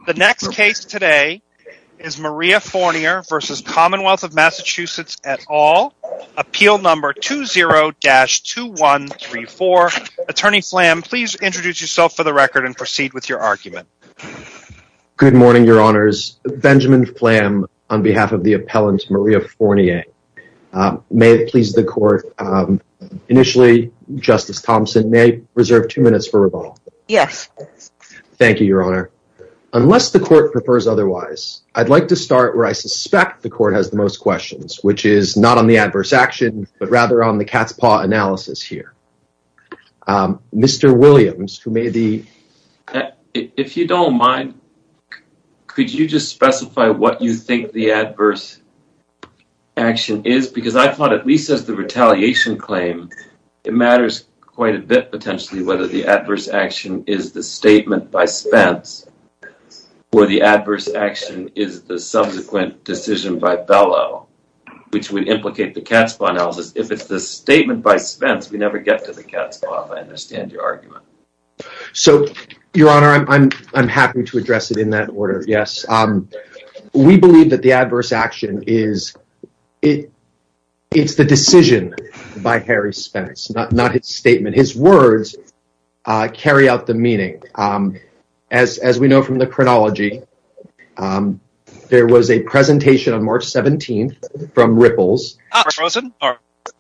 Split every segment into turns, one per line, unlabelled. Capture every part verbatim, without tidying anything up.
The next case today is Maria Fournier versus Commonwealth of Massachusetts et al., appeal number two zero dash two one three four. Attorney Flam, please introduce yourself for the record and proceed with your argument.
Good morning, Your Honors. Benjamin Flam on behalf of the appellant Maria Fournier. Uh, may it please the court, um, initially, Justice Thompson, may I reserve two minutes for rebuttal?
Yes.
Thank you, Your Honor. Unless the court prefers otherwise, I'd like to start where I suspect the court has the most questions, which is not on the adverse action, but rather on the cat's paw analysis here. Um, Mister Williams, who made the...
If you don't mind, could you just specify what you think the adverse action is? Because I thought, at least as the retaliation claim, it matters quite a bit potentially whether the adverse action is the statement by Spence or the adverse action is the subsequent decision by Bellow, which would implicate the cat's paw analysis. If it's the statement by Spence, we never get to the cat's paw, if I understand your argument.
So, Your Honor, I'm I'm, I'm happy to address it in that order, yes. Um, we believe that the adverse action is, it. it's the decision by Harry Spence, not, not his statement. His words uh, carry out the meaning. Um, As as we know from the chronology, um, there was a presentation on March seventeenth from Ripples.
Ah, frozen? Or...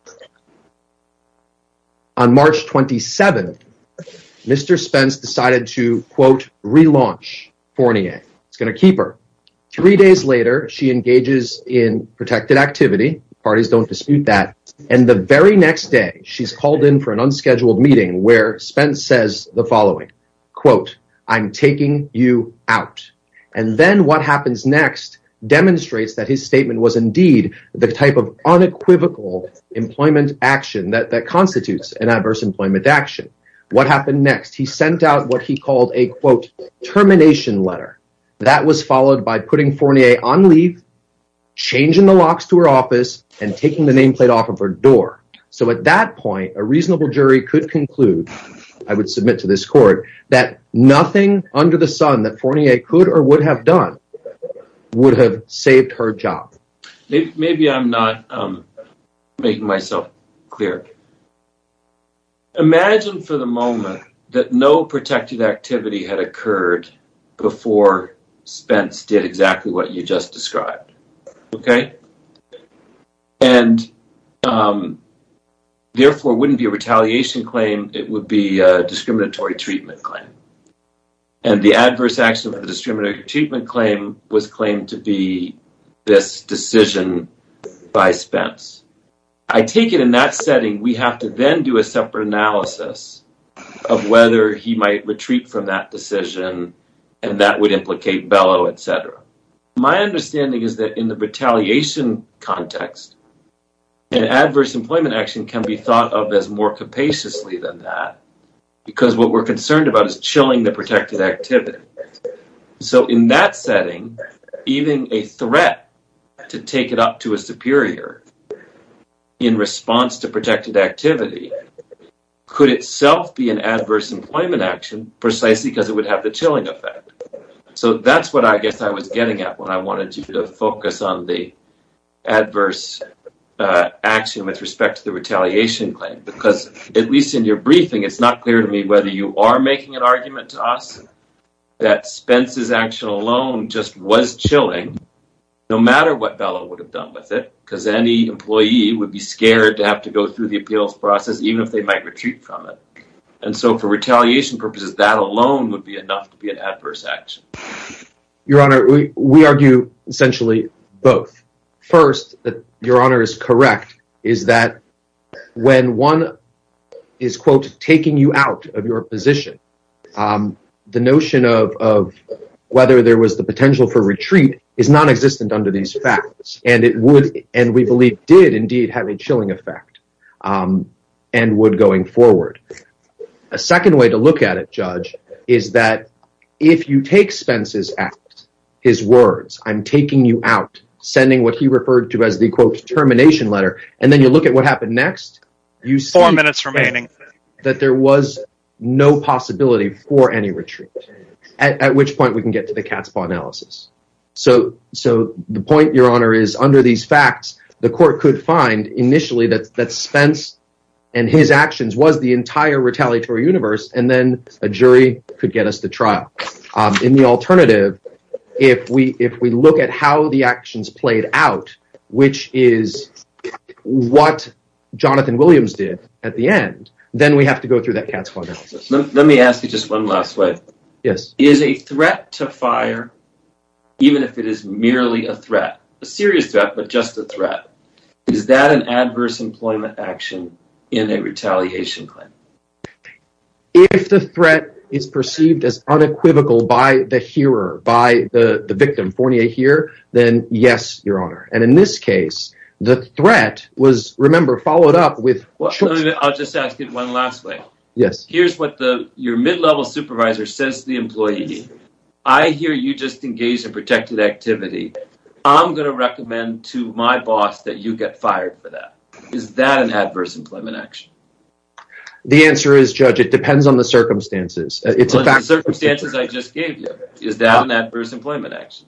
On March twenty-seventh, Mister Spence decided to, quote, relaunch Fournier. It's going to keep her. Three days later, she engages in protected activity. Parties don't dispute that. And the very next day, she's called in for an unscheduled meeting where Spence says the following, quote, I'm taking you out. And then what happens next demonstrates that his statement was indeed the type of unequivocal employment action that, that constitutes an adverse employment action. What happened next? He sent out what he called a, quote, termination letter. That was followed by putting Fournier on leave, changing the locks to her office, and taking the nameplate off of her door. So at that point, a reasonable jury could conclude, I would submit to this court, that nothing under the sun that Fournier could or would have done would have saved her job.
Maybe, maybe I'm not um, making myself clear. Imagine for the moment that no protected activity had occurred before Spence did exactly what you just described. Okay? And um, therefore, it wouldn't be a retaliation claim, it would be a discriminatory treatment claim. And the adverse action of the discriminatory treatment claim was claimed to be this decision by Spence. I take it in that setting, we have to then do a separate analysis of whether he might retreat from that decision, and that would implicate Bellow, et cetera. My understanding is that in the retaliation context, an adverse employment action can be thought of as more capaciously than that, because what we're concerned about is chilling the protected activity. So in that setting, even a threat to take it up to a superior in response to protected activity could itself be an adverse employment action precisely because it would have the chilling effect. So that's what I guess I was getting at when I wanted you to focus on the adverse Uh, action with respect to the retaliation claim, because at least in your briefing, it's not clear to me whether you are making an argument to us that Spence's action alone just was chilling, no matter what Bellow would have done with it, because any employee would be scared to have to go through the appeals process, even if they might retreat from it. And so for retaliation purposes, that alone would be enough to be an adverse action.
Your Honor, we, we argue essentially both. First, that Your Honor is correct, is that when one is, quote, taking you out of your position, um, the notion of, of whether there was the potential for retreat is non-existent under these facts. And it would, and we believe did indeed have a chilling effect, um, and would going forward. A second way to look at it, Judge, is that if you take Spence's act, his words, I'm taking you out, sending what he referred to as the, quote, termination letter, and then you look at what happened next, you see
Four minutes remaining.
that there was no possibility for any retreat. at, at which point we can get to the cat's paw analysis. So, so the point, Your Honor, is under these facts, the court could find initially that, that Spence and his actions was the entire retaliatory universe, and then a jury could get us to trial. Um, in the alternative, if we if we look at how the actions played out, which is what Jonathan Williams did at the end, then we have to go through that cat's paw analysis.
Let, let me ask you just one last way.
Yes.
Is a threat to fire, even if it is merely a threat, a serious threat, but just a threat, is that an adverse employment action in a retaliation claim?
If the threat is perceived as unequivocal by the hearer, by the, the victim, Fournier here, then yes, Your Honor. And in this case, the threat was, remember, followed up with...
Well,
short-
let me, I'll just ask it one last way.
Yes.
Here's what the your mid-level supervisor says to the employee. I hear you just engaged in protected activity. I'm going to recommend to my boss that you get fired for that. Is that an adverse employment action?
The answer is, Judge, it depends on the circumstances. Uh, It's
well,
a fact.
The circumstances I just gave you. Is that uh, an adverse employment action?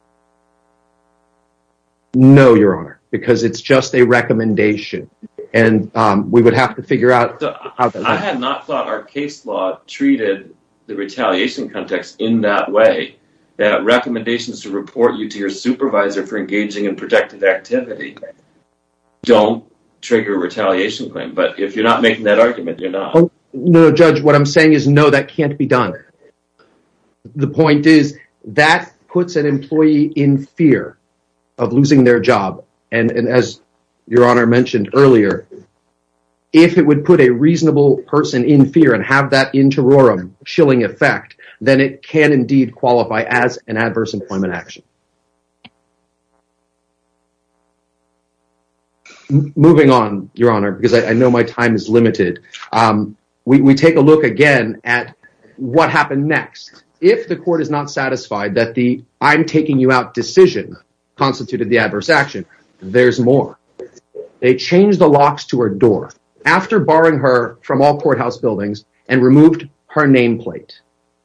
No, Your Honor, because it's just a recommendation. And um, we would have to figure out
so
how that
I had not thought our case law treated the retaliation context in that way, that recommendations to report you to your supervisor for engaging in protected activity don't trigger a retaliation claim. But if you're not making that argument, you're not.
Oh, no, Judge, what I'm saying is no, that can't be done. The point is that puts an employee in fear of losing their job. And, and as Your Honor mentioned earlier, if it would put a reasonable person in fear and have that in terrorem chilling effect, then it can indeed qualify as an adverse employment action. M- moving on, Your Honor, because I, I know my time is limited, um, we, we take a look again at what happened next. If the court is not satisfied that the I'm taking you out decision constituted the adverse action, there's more. They changed the locks to her door after barring her from all courthouse buildings and removed her nameplate.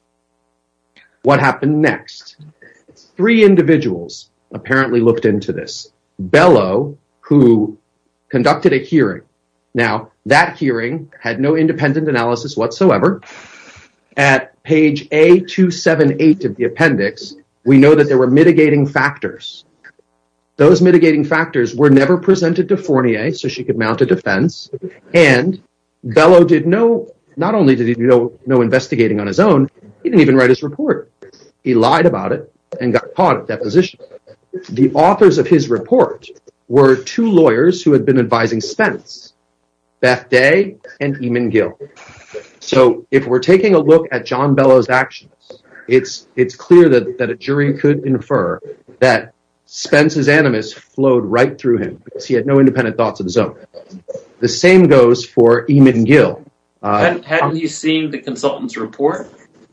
What happened next? Three individuals apparently looked into this. Bello, who conducted a hearing. Now, that hearing had no independent analysis whatsoever. At page A two seventy-eight of the appendix, we know that there were mitigating factors. Those mitigating factors were never presented to Fournier so she could mount a defense. And Bello did no, not only did he do no, no investigating on his own, he didn't even write his report. He lied about it and got caught at deposition. The authors of his report were two lawyers who had been advising Spence, Beth Day and Eamon Gill. So if we're taking a look at John Bello's actions, it's it's clear that, that a jury could infer that Spence's animus flowed right through him because he had no independent thoughts of his own. The same goes for Eamon Gill. Uh,
hadn't, hadn't you seen the consultant's report?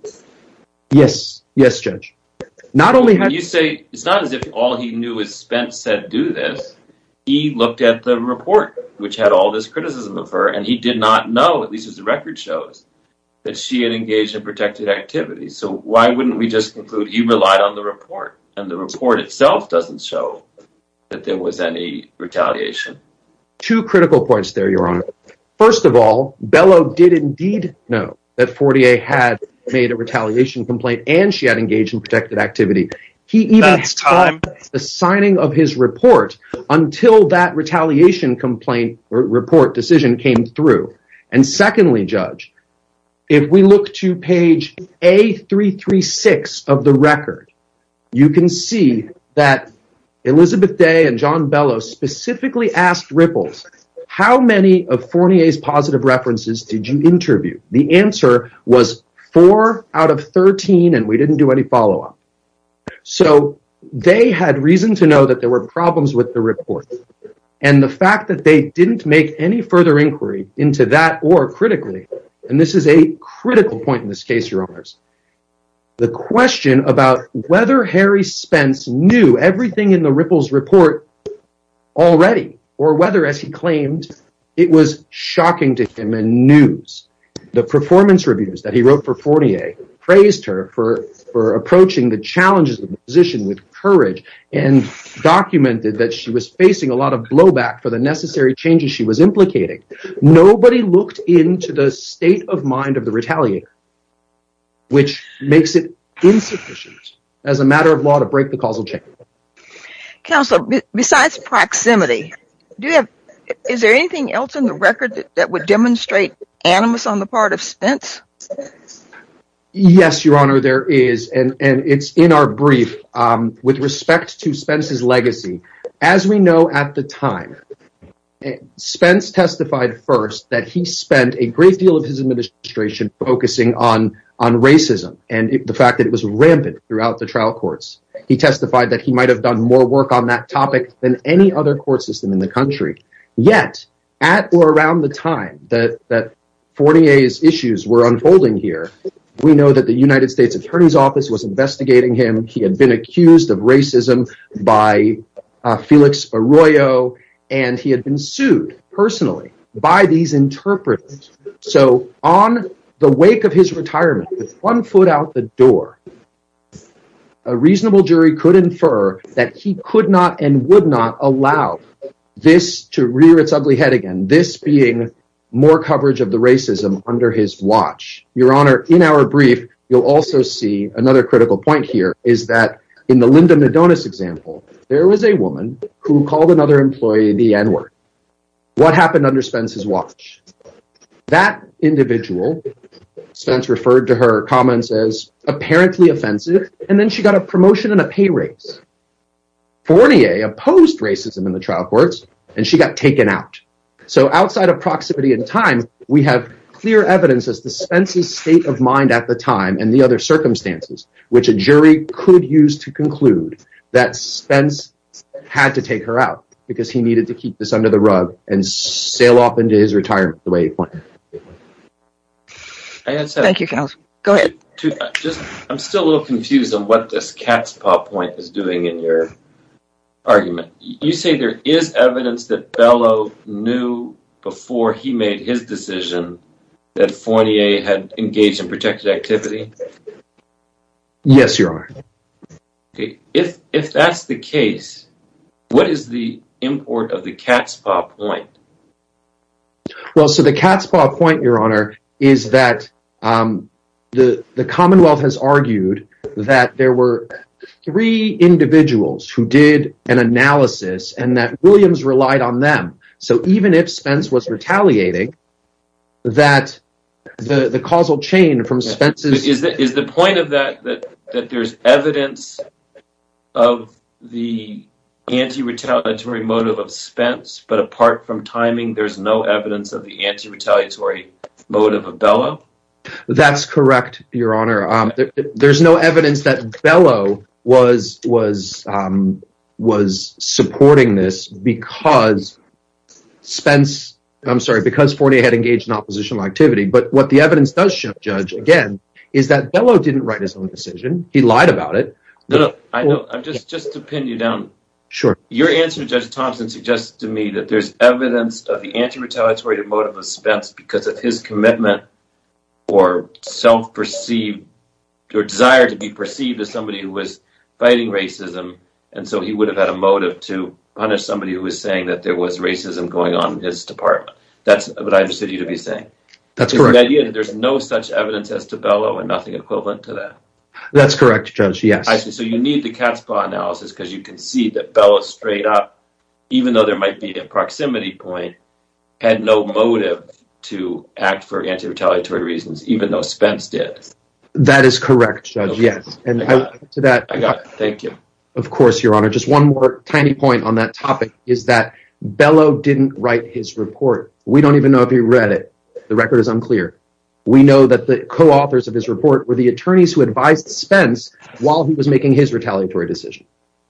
Yes, yes, Judge. Not only
when
had
you say it's not as if all he knew is Spence said do this. He looked at the report, which had all this criticism of her, and he did not know, at least as the record shows, that she had engaged in protected activity. So why wouldn't we just conclude he relied on the report? And the report itself doesn't show that there was any retaliation.
Two critical points there, Your Honor. First of all, Bello did indeed know that Fournier had made a retaliation complaint and she had engaged in protected activity. He even
That's time.
the signing of his report until that retaliation complaint or report decision came through. And secondly, Judge, if we look to page A three thirty-six of the record, you can see that Elizabeth Day and John Bello specifically asked Ripples, how many of Fournier's positive references did you interview? The answer was four out of thirteen, and we didn't do any follow-up. So they had reason to know that there were problems with the report. And the fact that they didn't make any further inquiry into that or critically, and this is a critical point in this case, Your Honors, the question about whether Harry Spence knew everything in the Ripples report already, or whether, as he claimed, it was shocking to him and news. The performance reviews that he wrote for Fournier praised her for for approaching the challenges of the position with courage and documented that she was facing a lot of blowback for the necessary changes she was implicating. Nobody looked into the state of mind of the retaliator, which makes it insufficient as a matter of law to break the causal chain.
Counselor, b- besides proximity, do you have, is there anything else in the record that, that would demonstrate animus on the part of Spence?
Yes, Your Honor, there is, and, and it's in our brief. Um, with respect to Spence's legacy, as we know at the time, Spence testified first that he spent a great deal of his administration focusing on, on racism and it, the fact that it was rampant throughout the trial courts. He testified that he might have done more work on that topic than any other court system in the country. Yet, at or around the time that, that Fournier's issues were unfolding here, we know that the United States Attorney's Office was investigating him. He had been accused of racism by uh, Felix Arroyo, and he had been sued personally by these interpreters. So on the wake of his retirement, with one foot out the door, a reasonable jury could infer that he could not and would not allow this to rear its ugly head again, this being more coverage of the racism under his watch. Your Honor, in our brief, you'll also see another critical point here is that in the Linda Madonis example, there was a woman who called another employee the N-word. What happened under Spence's watch? That individual, Spence referred to her comments as apparently offensive, and then she got a promotion and a pay raise. Fournier opposed racism in the trial courts, and she got taken out. So outside of proximity and time, we have clear evidence as to Spence's state of mind at the time and the other circumstances, which a jury could use to conclude that Spence had to take her out because he needed to keep this under the rug and sail off into his retirement the way he planned.
I had said,
Thank you, Counsel. Go ahead.
To, to, just, I'm still a little confused on what this cat's paw point is doing in your argument. You say there is evidence that Bello knew before he made his decision that Fournier had engaged in protected activity?
Yes, Your Honor.
Okay. If if that's the case, what is the import of the cat's paw point?
Well, so the cat's paw point, Your Honor, is that um, the the Commonwealth has argued that there were three individuals who did an analysis and that Williams relied on them. So even if Spence was retaliating, that the the causal chain from yeah. Spence's...
Is the, is the point of that, that that there's evidence of the anti-retaliatory motive of Spence, but apart from timing, there's no evidence of the anti-retaliatory motive of Bello?
That's correct, Your Honor. Um, there, there's no evidence that Bello was was um, was supporting this because Spence, I'm sorry, because Fournier had engaged in oppositional activity. But what the evidence does show, Judge, again, is that Bello didn't write his own decision. He lied about it.
No, no, I know. I'm just, just to pin you down.
Sure.
Your answer to Judge Thompson suggests to me that there's evidence of the anti-retaliatory motive of Spence because of his commitment or self-perceived or desire to be perceived as somebody who was fighting racism, and so he would have had a motive to punish somebody who was saying that there was racism going on in his department. That's what I understood you to be saying.
That's
Is
correct.
The idea that there's no such evidence as to Bello and nothing equivalent to that?
That's correct, Judge, yes.
I see. So you need the cat's paw analysis because you can see that Bello straight up, even though there might be a proximity point, had no motive to act for anti-retaliatory reasons, even though Spence did.
That is correct, Judge,
okay.
yes. And
I got
I, to that,
I got it. Thank you.
Of course, Your Honor. Just one more tiny point on that topic is that Bello didn't write his report. We don't even know if he read it. The record is unclear. We know that the co-authors of his report were the attorneys who advised Spence while he was making his retaliatory decision.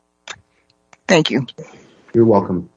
Thank you.
You're welcome.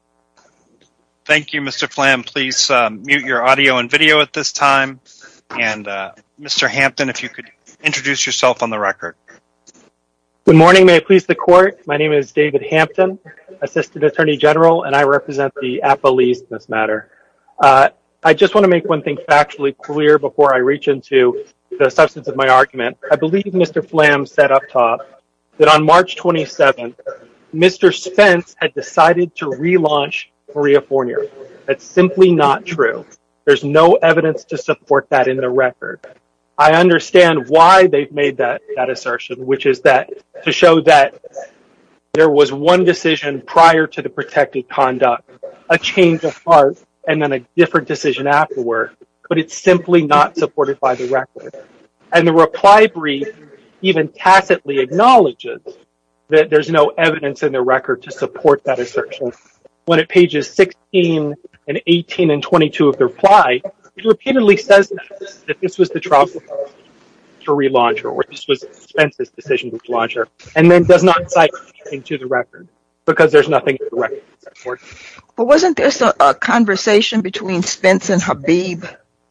Thank you, Mister Flam. Please um, mute your audio and video at this time. And uh, Mister Hampton, if you could introduce yourself on the record.
Good morning. May it please the court. My name is David Hampton, Assistant Attorney General, and I represent the appellees in this matter. Uh, I just want to make one thing factually clear before I reach into the substance of my argument, I believe Mister Flam said up top that on March twenty-seventh, Mister Spence had decided to relaunch Maria Fournier. That's simply not true. There's no evidence to support that in the record. I understand why they've made that, that assertion, which is that to show that there was one decision prior to the protected conduct, a change of heart, and then a different decision afterward, but it's simply not supported by the record. And the reply brief even tacitly acknowledges that there's no evidence in the record to support that assertion. When at pages sixteen and eighteen and twenty-two of the reply, it repeatedly says that, that this was the trial to relaunch her, or this was Spence's decision to relaunch her, and then does not cite anything to the record because there's nothing in the record to support.
But wasn't there a, a conversation between Spence and Habib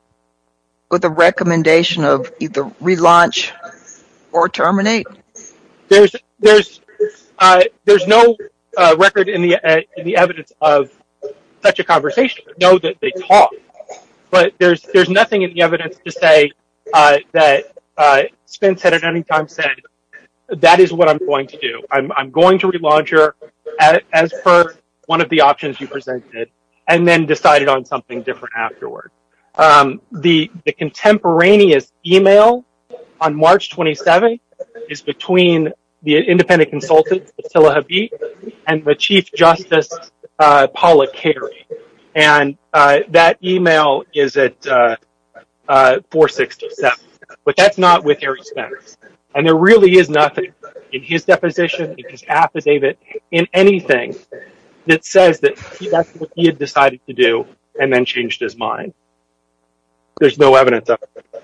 with a recommendation of either relaunch or terminate?
There's there's uh, there's no uh, record in the uh, in the evidence of such a conversation. We know that they talked, but there's there's nothing in the evidence to say uh, that uh, Spence had at any time said that is what I'm going to do. I'm I'm going to relaunch her as, as per one of the options you presented, and then decided on something different afterward. Um, the the contemporaneous email on March twenty-seventh is between the independent consultant, Attila Habib, and the Chief Justice, uh, Paula Carey. And uh, that email is at uh, uh, four sixty-seven. But that's not with Harry Spence. And there really is nothing in his deposition, in his affidavit, in anything that says that he, that's what he had decided to do and then changed his mind. There's no evidence of it.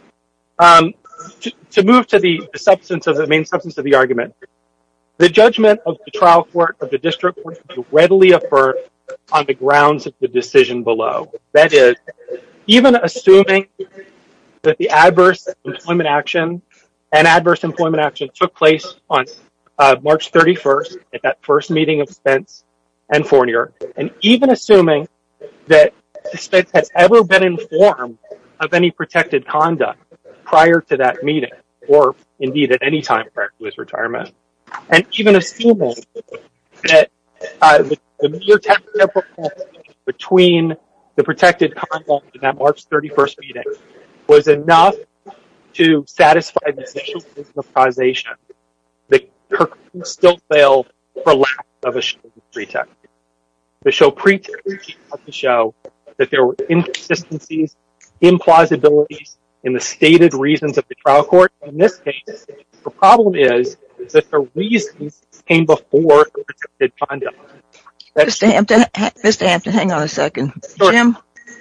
Um, to, to move to the, the substance of the main substance of the argument, the judgment of the trial court of the district court can be readily affirmed on the grounds of the decision below. That is, even assuming that the adverse employment action and adverse employment action took place on uh, March thirty-first at that first meeting of Spence and Fournier, and even assuming that Spence had ever been informed of any protected conduct prior to that meeting, or indeed at any time prior to his retirement, and even assuming that uh, the, the mere temporal between the protected conduct and that March thirty-first meeting was enough to satisfy the essential reason of causation, that her claim still failed for lack of a show of pretext. The show pretext had to show that there were inconsistencies, implausibilities in the stated reasons of the trial court. In this case, the problem is that the reasons came before the protected conduct. That's
Mister Hampton, ha- Mister Hampton, hang on a second.
Sure.
Jim?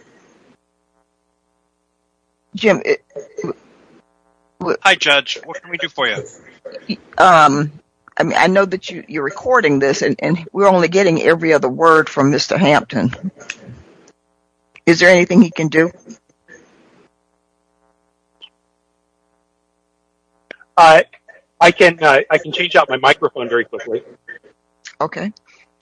Jim, it,
Hi, Judge. What can we do for you?
um, I mean, I know that you, you're recording this, and, and we're only getting every other word from Mister Hampton. Is there anything he can do?
Uh, I can uh, I can change out my microphone very quickly.
Okay.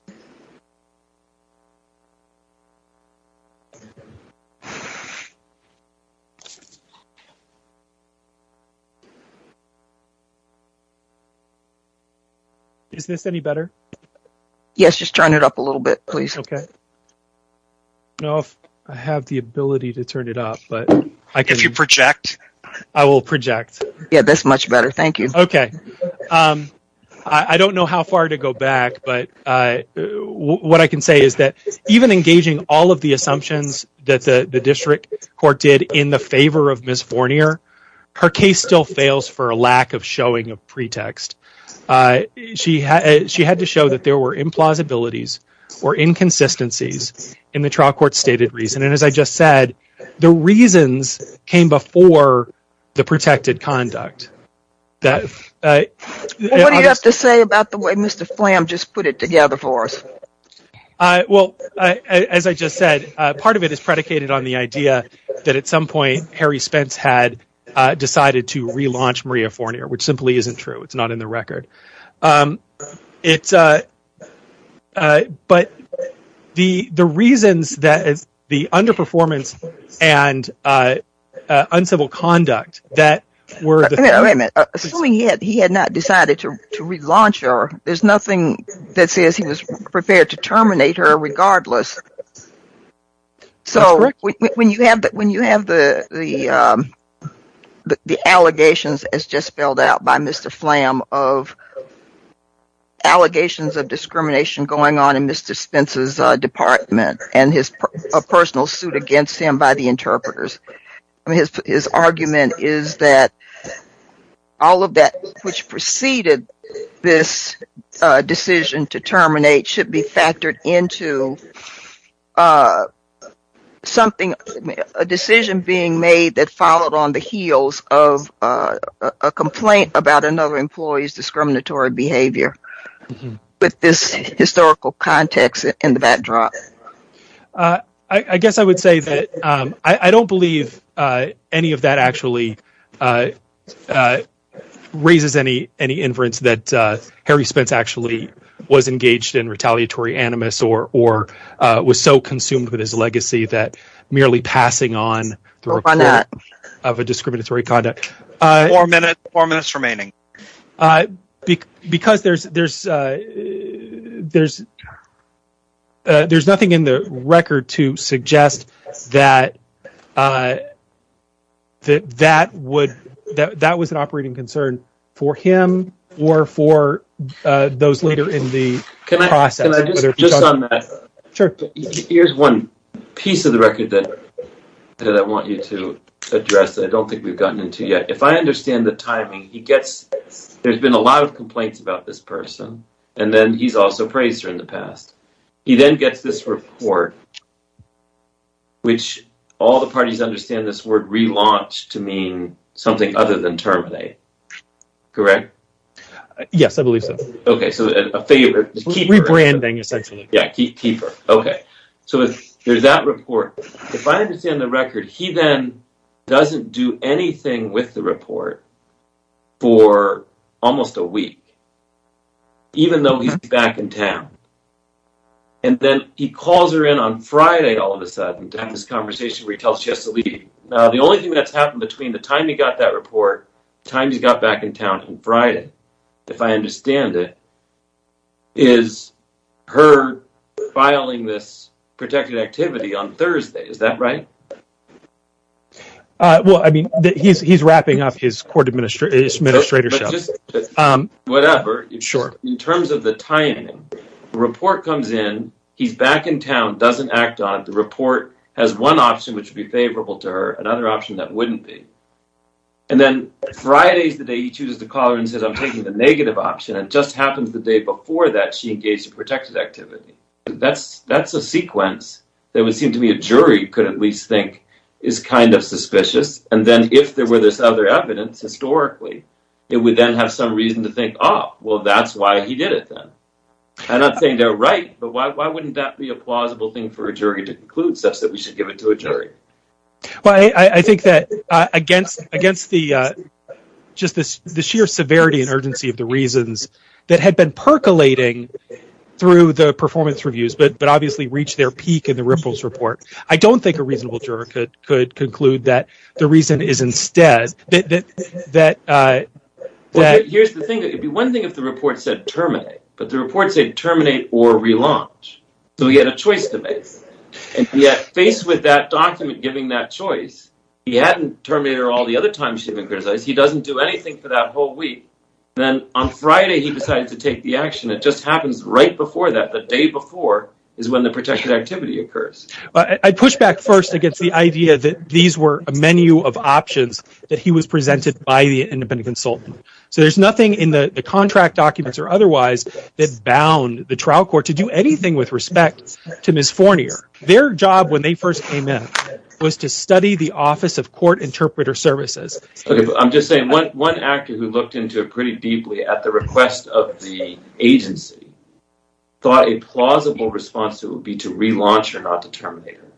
Is this any better?
Yes, just turn it up a little bit, please.
Okay. I don't know if I have the ability to turn it up, but I can.
If you project.
I will project.
Yeah, that's much better. Thank you.
Okay. Um, I, I don't know how far to go back, but uh, w- what I can say is that even engaging all of the assumptions that the, the district court did in the favor of Miz Fournier, her case still fails for a lack of showing of pretext. Uh, she, ha- she had to show that there were implausibilities or inconsistencies in the trial court's stated reason. And as I just said, the reasons came before the protected conduct. That uh,
Well, what do you have to say about the way Mister Flam just put it together for us?
Uh, well, uh, as I just said, uh, part of it is predicated on the idea that at some point Harry Spence had uh, decided to relaunch Maria Fournier, which simply isn't true. It's not in the record. Um, it's, uh, uh, but the the reasons that is the underperformance and uh, uh, uncivil conduct that were the.
Wait a minute, wait a minute. Uh, assuming he had he had not decided to to relaunch her, there's nothing that says he was prepared to terminate her regardless. So when, when you have the when you have the the, um, the the allegations as just spelled out by Mister Flam of allegations of discrimination going on in Mister Spence's uh, department and his per, a personal suit against him by the interpreters. I mean, his his argument is that all of that which preceded this uh, decision to terminate should be factored into uh, something, a decision being made that followed on the heels of uh, a, a complaint about another employee's discriminatory behavior. Mm-hmm. With this historical context in the backdrop.
Uh, I, I guess I would say that um, I, I don't believe uh, any of that actually uh, uh, raises any any inference that uh, Harry Spence actually was engaged in retaliatory animus or or uh, was so consumed with his legacy that merely passing on the
oh,
report of a discriminatory conduct. Uh,
four minutes. Four minutes remaining.
Uh, be, because there's there's uh, there's uh, there's nothing in the record to suggest that uh, that that would that that was an operating concern for him or for uh, those later in the
can I,
process.
Can I just, just on that?
Sure.
Here's one piece of the record that that I want you to address that I don't think we've gotten into yet. If I understand the timing, he gets there's been a lot of complaints about this person, and then he's also praised her in the past. He then gets this report, which all the parties understand this word relaunch to mean something other than terminate. Correct?
Uh, yes, I believe so.
Okay, so a, a favor, keeper,
rebranding essentially.
Yeah, keep, keeper. Okay, so if there's that report, if I understand the record, he then doesn't do anything with the report for almost a week, even though he's back in town. And then he calls her in on Friday all of a sudden to have this conversation where he tells her she has to leave. Now, the only thing that's happened between the time he got that report, the time he got back in town, and Friday, if I understand it, is her filing this protected activity on Thursday. Is that right?
Uh, well, I mean, the, he's he's wrapping up his court administra- administratorship.
But just,
um,
whatever.
Sure.
In terms of the timing, the report comes in, he's back in town, doesn't act on it. The report has one option which would be favorable to her, another option that wouldn't be. And then Friday's the day he chooses to call her and says, I'm taking the negative option. It just happens the day before that she engaged in protected activity. That's that's a sequence that would seem to me a jury could at least think is kind of suspicious. And then if there were this other evidence historically, it would then have some reason to think, oh, well, that's why he did it then. I'm not saying they're right, but why why wouldn't that be a plausible thing for a jury to conclude such that we should give it to a jury?
Well, I, I think that uh, against against the uh, just this the sheer severity and urgency of the reasons that had been percolating through the performance reviews, but but obviously reached their peak in the Ripples report, I don't think a reasonable juror could could conclude that the reason is instead that that that. Uh,
well,
that
here's the thing: it'd be one thing if the report said terminate, but the report said terminate or relaunch, so he had a choice to make. And yet, faced with that document giving that choice, he hadn't terminated her all the other times she'd been criticized. He doesn't do anything for that whole week. And then on Friday, he decided to take the action. It just happens right before that, the day before, is when the protected activity occurs.
Uh, I'd push back first against the idea that these were a menu of options that he was presented by the independent consultant. So there's nothing in the, the contract documents or otherwise that bound the trial court to do anything with respect to Miz Fournier. Their job when they first came in was to study the Office of Court Interpreter Services.
Okay, but I'm just saying one, one actor who looked into it pretty deeply at the request of the agency thought a plausible response to it would be to relaunch her, not to terminate her.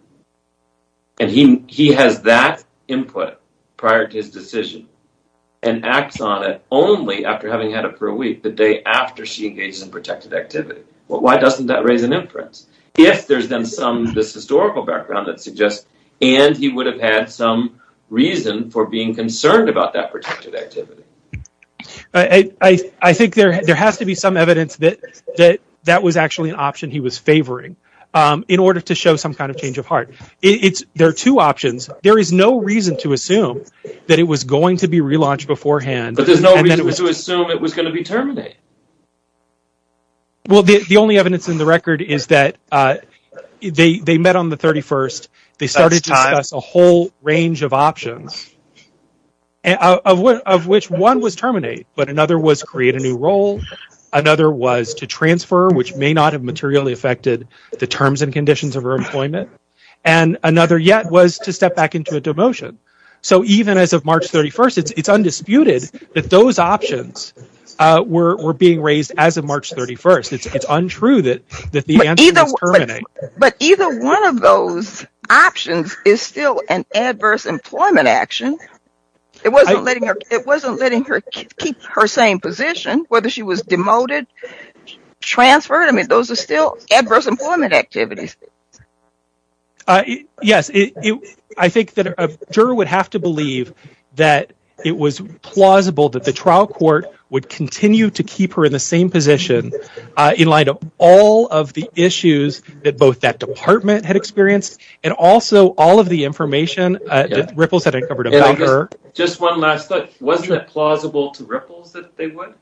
And he he has that input prior to his decision and acts on it only after having had it for a week, the day after she engages in protected activity. Well, why doesn't that raise an inference? If there's then some, this historical background that suggests, and he would have had some reason for being concerned about that protected activity.
I, I, I think there there has to be some evidence that that, that was actually an option he was favoring um, in order to show some kind of change of heart. It, it's there are two options. There is no reason to assume that it was going to be relaunched beforehand.
But there's no
and
reason
was,
to assume it was going to be terminated.
Well, the the only evidence in the record is that uh, they they met on the thirty-first. They started to discuss a whole range of options, and, uh, of, of which one was terminate, but another was create a new role. Another was to transfer, which may not have materially affected the terms and conditions of her employment. And another yet was to step back into a demotion. So even as of March thirty-first, it's it's undisputed that those options uh, were were being raised as of March thirty-first. It's it's untrue that that the
but
answer
either,
was terminate.
But, but either one of those options is still an adverse employment action. It wasn't I, letting her. It wasn't letting her keep her same position, whether she was demoted, transferred. I mean, those are still adverse employment activities.
Uh, it, yes, it, it, I think that a juror would have to believe that it was plausible that the trial court would continue to keep her in the same position uh, in light of all of the issues that both that department had experienced and also all of the information uh, yeah. that Ripples had uncovered about
just,
her.
Just one last thought. Wasn't sure. it plausible to Ripples that they would?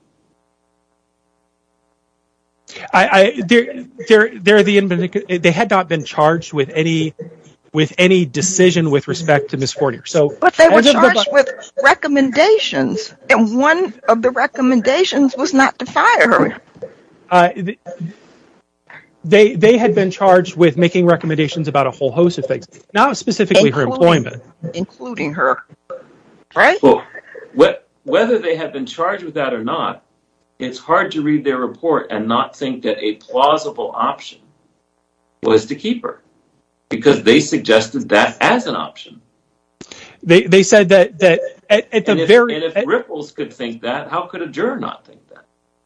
I, I they're they're they're the they had not been charged with any with any decision with respect to Miz Fournier. So,
but they were charged the, with recommendations, and one of the recommendations was not to fire her.
Uh, they they had been charged with making recommendations about a whole host of things, not specifically including, her employment,
including her. Right?
Well, what, whether they had been charged with that or not, it's hard to read their report and not think that a plausible option was to keep her, because they suggested that as an option.
They they said that that at, at the
and if,
very
and if
at,
Ripples could think that, how could a juror not think that?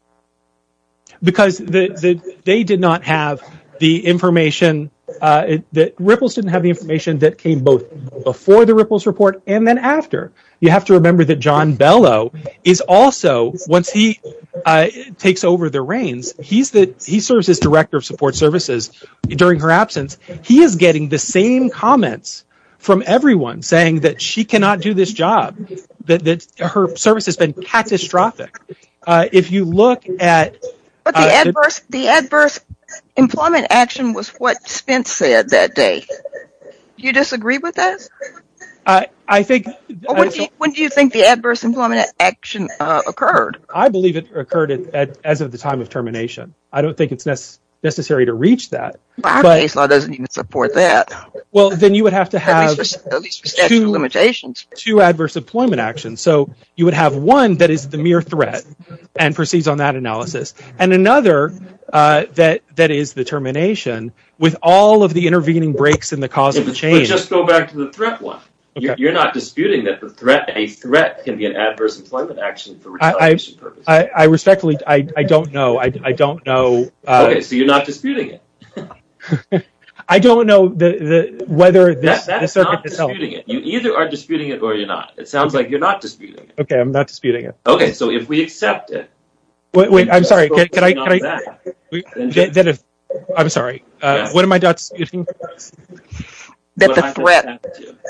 Because the, the they did not have the information. Uh, it, that Ripples didn't have the information that came both before the Ripples report and then after. You have to remember that John Bello is also, once he uh, takes over the reins, he's the he serves as director of support services during her absence. He is getting the same comments from everyone saying that she cannot do this job, that that her service has been catastrophic. Uh, if you look at
but the uh, adverse the, the adverse employment action was what Spence said that day. Do you disagree with that?
I I think.
Or when, uh, do you, when do you think the adverse employment action uh, occurred?
I believe it occurred at, at, as of the time of termination. I don't think it's nec- necessary to reach that.
Well, our but, case law doesn't even support that.
Well, then you would have to have
at least for, at least for statute
two,
of limitations.
two adverse employment actions. So you would have one that is the mere threat and proceeds on that analysis, and another uh, that that is the termination with all of the intervening breaks in the causal
yeah,
chain.
But just go back to the threat one. Okay. You're, you're not disputing that the threat, a threat can be an adverse employment action for retaliation
I,
purposes.
I, I respectfully, I, I don't know. I, I don't know. Uh,
okay, so you're not disputing it.
I don't know the, the whether this
that,
the circuit
not
is held.
disputing it. You either are disputing it or you're not. It sounds okay. like you're not disputing it.
Okay, I'm not disputing it.
Okay, so if we accept it.
Wait, wait. I'm sorry. Can, can I? Can I?
That,
that, that if, I'm sorry. Uh,
yeah.
What am I not disputing?
That what the threat.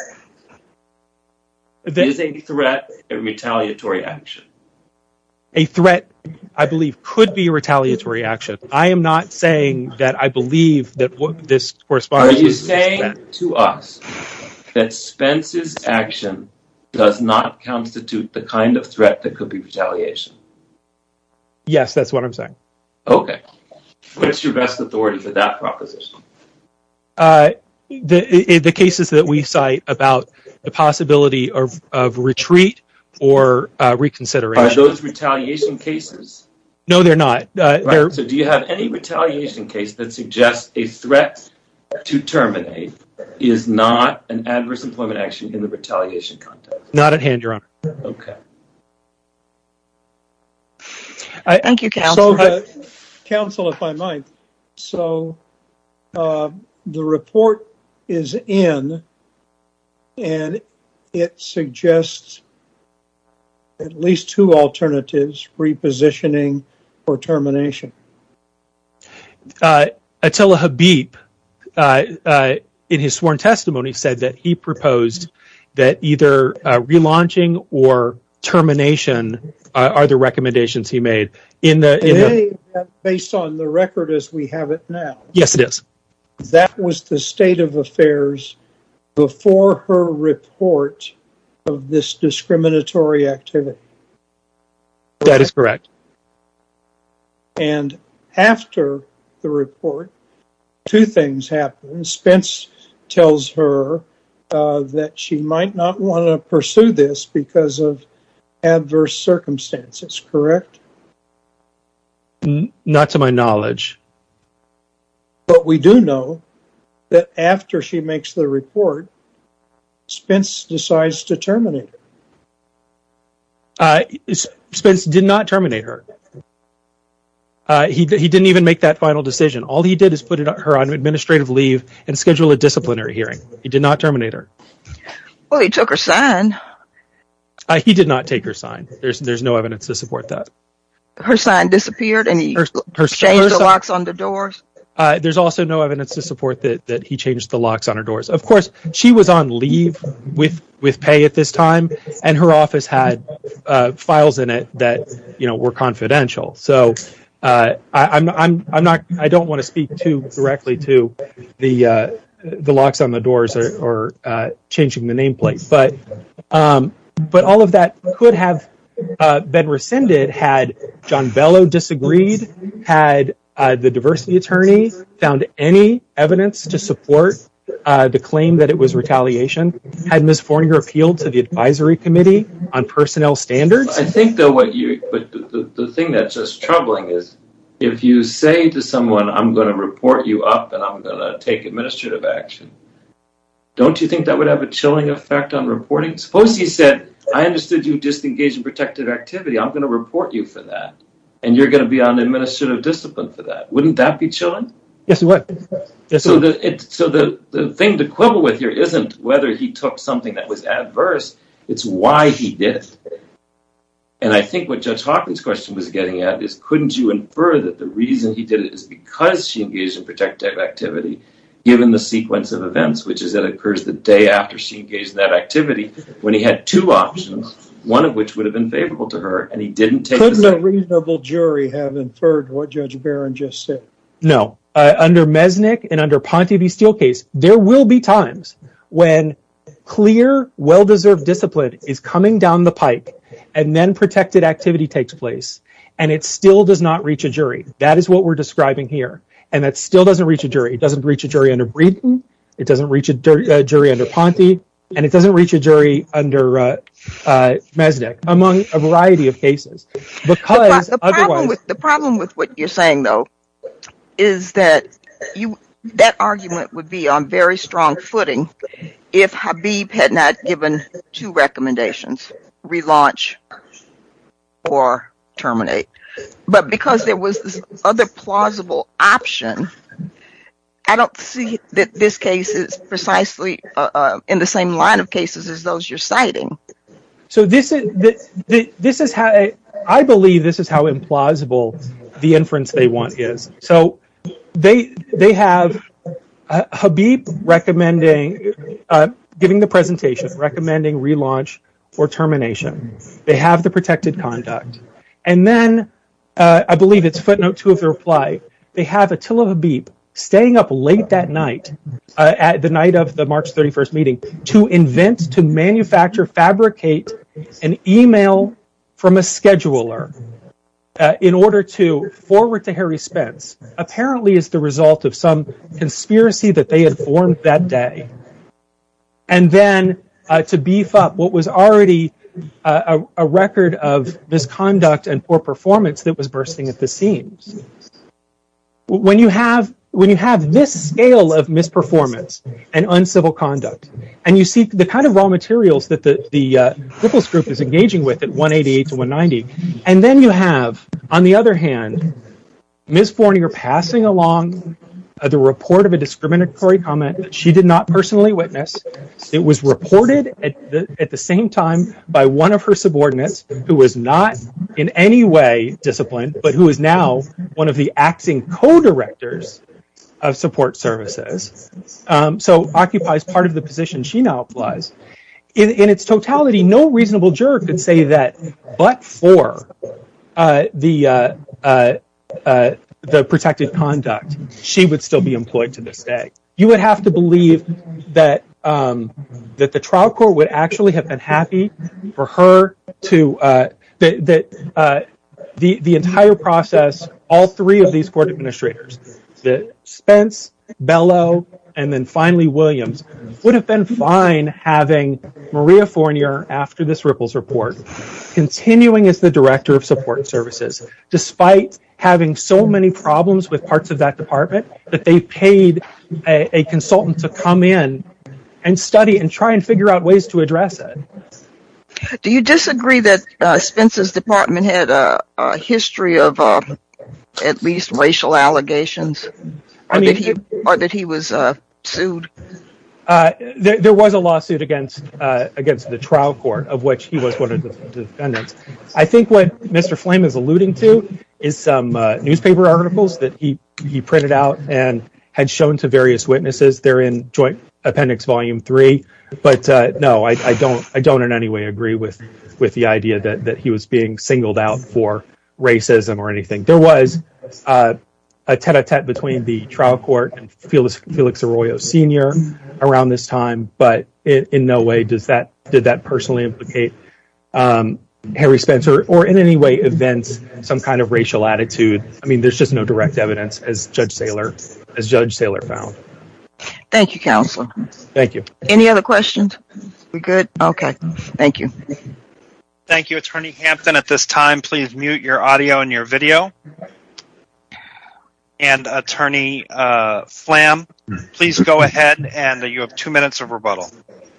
That is a threat a retaliatory action?
A threat, I believe, could be a retaliatory action. I am not saying that I believe that what this corresponds.
Are you saying to us that Spence's action does not constitute the kind of threat that could be retaliation?
Yes, that's what I'm saying.
Okay. What's your best authority for that proposition?
Uh, the the cases that we cite about the possibility of, of retreat or uh, reconsideration.
Are those retaliation cases?
No, they're not. Uh,
right.
they're,
so do you have any retaliation case that suggests a threat to terminate is not an adverse employment action in the retaliation context?
Not at hand, Your Honor.
Okay.
I, Thank you, counsel.
So, uh, counsel, if I might. So uh, the report is in, and it suggests at least two alternatives, repositioning or termination.
Uh, Attila Habib, uh, uh, in his sworn testimony, said that he proposed that either uh, relaunching or termination uh, are the recommendations he made. In the, in
the that based on the record as we have it now.
Yes, it is.
That was the state of affairs before her report of this discriminatory activity.
That is correct.
And after the report, two things happen. Spence tells her uh, that she might not want to pursue this because of adverse circumstances, correct?
N- not to my knowledge.
But we do know that after she makes the report, Spence decides to terminate her.
Uh, Spence did not terminate her. Uh, he he didn't even make that final decision. All he did is put it, her on administrative leave and schedule a disciplinary hearing. He did not terminate her.
Well, he took her sign.
Uh, he did not take her sign. There's there's no evidence to support that.
Her sign disappeared, and he
her, her,
changed
her
the
sign,
locks on the doors.
Uh, there's also no evidence to support that that he changed the locks on her doors. Of course, she was on leave with with pay at this time, and her office had uh, files in it that you know were confidential. So. Uh, I, I'm, I'm, I'm not. I don't want to speak too directly to the uh, the locks on the doors or, or uh, changing the nameplate, but um, but all of that could have uh, been rescinded had John Bello disagreed, had uh, the diversity attorney found any evidence to support uh, the claim that it was retaliation, had Miz Fournier appealed to the advisory committee on personnel standards.
I think, though, what you but the, the, the thing that's just troubling is if you say to someone, I'm going to report you up and I'm going to take administrative action, don't you think that would have a chilling effect on reporting? Suppose he said, I understood you disengaged in protected activity. I'm going to report you for that. And you're going to be on administrative discipline for that. Wouldn't that be chilling?
Yes, it would. Yes,
so
it would.
the it, so the, the thing to quibble with here isn't whether he took something that was adverse. It's why he did it. And I think what Judge Hawkins' question was getting at is, couldn't you infer that the reason he did it is because she engaged in protective activity, given the sequence of events, which is that it occurs the day after she engaged in that activity, when he had two options, one of which would have been favorable to her, and he didn't take
Couldn't
the
a reasonable jury have inferred what Judge Barron just said?
No. Uh, under Mesnick and under Ponte v. Steelcase, there will be times when clear, well-deserved discipline is coming down the pike and then protected activity takes place, and it still does not reach a jury. That is what we're describing here, and that still doesn't reach a jury. It doesn't reach a jury under Breeden, it doesn't reach a dur- uh, jury under Ponte, and it doesn't reach a jury under uh, uh, Mesnick, among a variety of cases. Because
the, pro- the problem
otherwise...
with the problem with what you're saying, though, is that you that argument would be on very strong footing if Habib had not given two recommendations, relaunch or terminate. But because there was this other plausible option, I don't see that this case is precisely uh, uh, in the same line of cases as those you're citing.
So this is the, the, this is how I believe this is how implausible the inference they want is. So they they have uh, Habib recommending uh, giving the presentation, recommending relaunch or termination. They have the protected conduct, and then uh, I believe it's footnote two of the reply. They have Attila Habib staying up late that night, uh, at the night of the March thirty-first meeting, to invent, to manufacture, fabricate an email from a scheduler uh, in order to forward to Harry Spence, apparently as the result of some conspiracy that they had formed that day. And then uh, to beef up what was already uh, a, a record of misconduct and poor performance that was bursting at the seams. When you have When you have this scale of misperformance and uncivil conduct, and you see the kind of raw materials that the, the uh, Ripples Group is engaging with at one eighty-eight to one ninety, and then you have, on the other hand, Miz Fournier passing along uh, the report of a discriminatory comment that she did not personally witness. It was reported at the, at the same time by one of her subordinates who was not in any way disciplined, but who is now one of the acting co-directors of support services. Um, so occupies part of the position she now applies. In, in its totality, no reasonable juror could say that, but for uh, the uh, uh, uh, the protected conduct, she would still be employed to this day. You would have to believe that um, that the trial court would actually have been happy for her to uh, that that uh, the the entire process, all three of these court administrators, the Spence, Bellow, and then finally Williams, would have been fine having Maria Fournier, after this Ripples report, continuing as the director of support services, despite having so many problems with parts of that department that they paid a, a consultant to come in and study and try and figure out ways to address it.
Do you disagree that uh, Spence's department had a, a history of uh, at least racial allegations? Or, I mean, that, he, or that he was uh, sued?
Uh, there, there was a lawsuit against uh, against the trial court, of which he was one of the, the defendants. I think what Mister Flame is alluding to is some uh, newspaper articles that he, he printed out and had shown to various witnesses. They're in Joint Appendix Volume Three. But uh, no, I, I don't I don't in any way agree with with the idea that, that he was being singled out for racism or anything. There was uh, a tete-a-tete between the trial court and Felix, Felix Arroyo Senior around this time, but it, in no way does that did that personally implicate um, Harry Spencer or in any way evince some kind of racial attitude. I mean, there's just no direct evidence, as Judge Saylor as Judge Saylor found.
Thank you, Counselor.
Thank you.
Any other questions? We good? Okay. Thank you.
Thank you, Attorney Hampton. At this time, please mute your audio and your video. And Attorney uh, Flam, please go ahead, and uh, you have two minutes of rebuttal.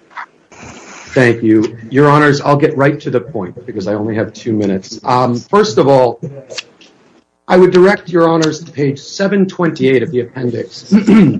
Thank you. Your Honors, I'll get right to the point because I only have two minutes. Um, first of all, I would direct Your Honors to page seven twenty-eight of the appendix.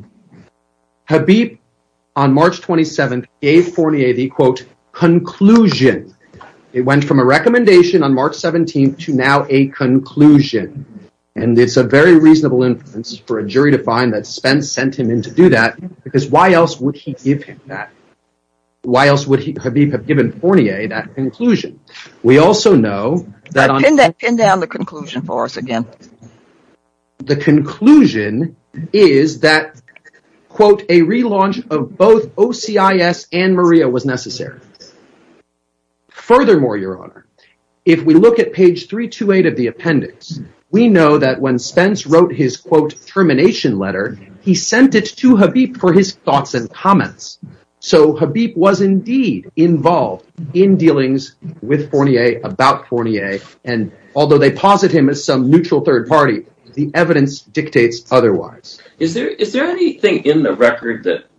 Habib, on March twenty-seventh, gave Fournier the, quote, conclusion. It went from a recommendation on March seventeenth to now a conclusion. And it's a very reasonable inference for a jury to find that Spence sent him in to do that, because why else would he give him that? Why else would he, Habib have given Fournier that conclusion? We also know that on...
Pin, that, pin down the conclusion for us again.
The conclusion is that, quote, a relaunch of both O C I S and Maria was necessary. Furthermore, Your Honor, if we look at page three twenty-eight of the appendix, we know that when Spence wrote his, quote, termination letter, he sent it to Habib for his thoughts and comments. So Habib was indeed involved in dealings with Fournier, about Fournier, and although they posit him as some neutral third party, the evidence dictates otherwise.
Is there is there anything in the record that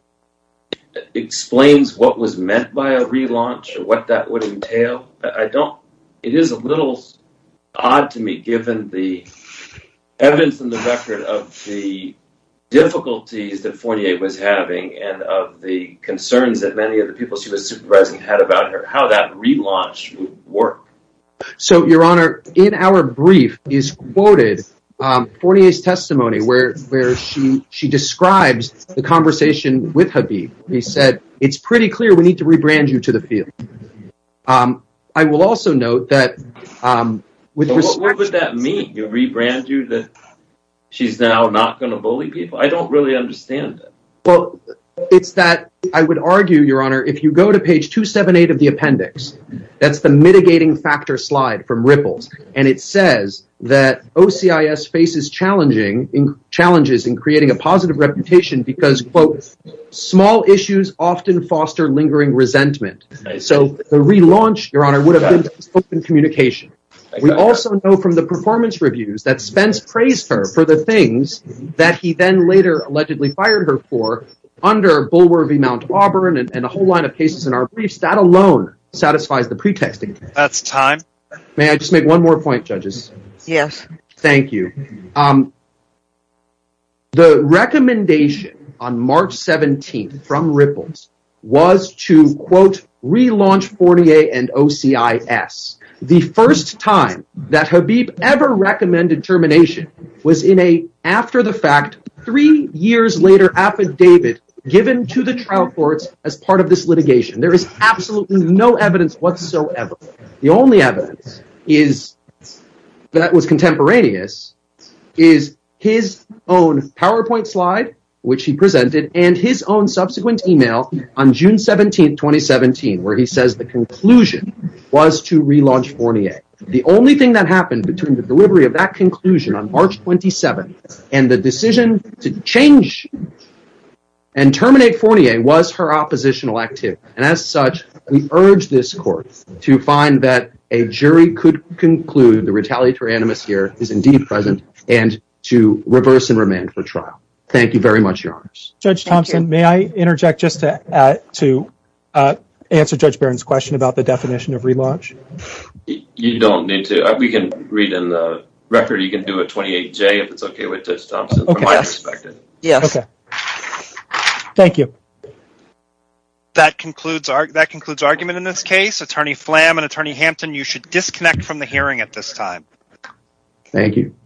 explains what was meant by a relaunch or what that would entail? I don't. It is a little odd to me, given the evidence in the record of the difficulties that Fournier was having and of the concerns that many of the people she was supervising had about her, how that relaunch would work.
So, Your Honor, in our brief is quoted um, Fournier's testimony where where she she describes the conversation with Habib. He said, it's pretty clear we need to rebrand you to the field. Um, I will also note that um, with
well,
respect...
What would that mean? You rebrand you that she's now not going to bully people? I don't really understand that.
Well, it's that I would argue, Your Honor, if you go to page two seventy-eight of the appendix, that's the mitigating factor slide from Ripples, and it says that O C I S faces challenging in, challenges in creating a positive reputation because, quote, small issues often foster lingering resentment. So the relaunch, Your Honor, would have been open communication. We also know from the performance reviews that Spence praised her for the things that he then later allegedly fired her for under Bulwer v. Mount Auburn and, and a whole line of cases in our briefs. That alone satisfies the pretexting.
That's time.
May I just make one more point, judges?
Yes.
Thank you. Um, The recommendation on March seventeenth from Ripples was to, quote, relaunch Fournier and O C I S. The first time that Habib ever recommended termination was in a after-the-fact, three years later affidavit given to the trial courts as part of this litigation. There is absolutely no evidence whatsoever. The only evidence is that was contemporaneous is his own PowerPoint slide, which he presented, and his own subsequent email on June seventeenth, twenty seventeen, where he says the conclusion was to relaunch Fournier. The only thing that happened between the delivery of that conclusion on March twenty-seventh and the decision to change and terminate Fournier was her oppositional activity. And as such, we urge this court to find that a jury could conclude the retaliatory animus here is indeed present and to reverse and remand for trial. Thank you very much, Your Honors.
Judge Thompson, may I interject just to uh, to uh, answer Judge Barron's question about the definition of relaunch?
You don't need to. We can read in the record. You can do a twenty-eight J if it's okay with Judge Thompson,
okay.
from my yes. perspective.
Yes.
Okay. Thank you.
That concludes our, that concludes argument in this case. Attorney Flam and Attorney Hampton, you should disconnect from the hearing at this time.
Thank you.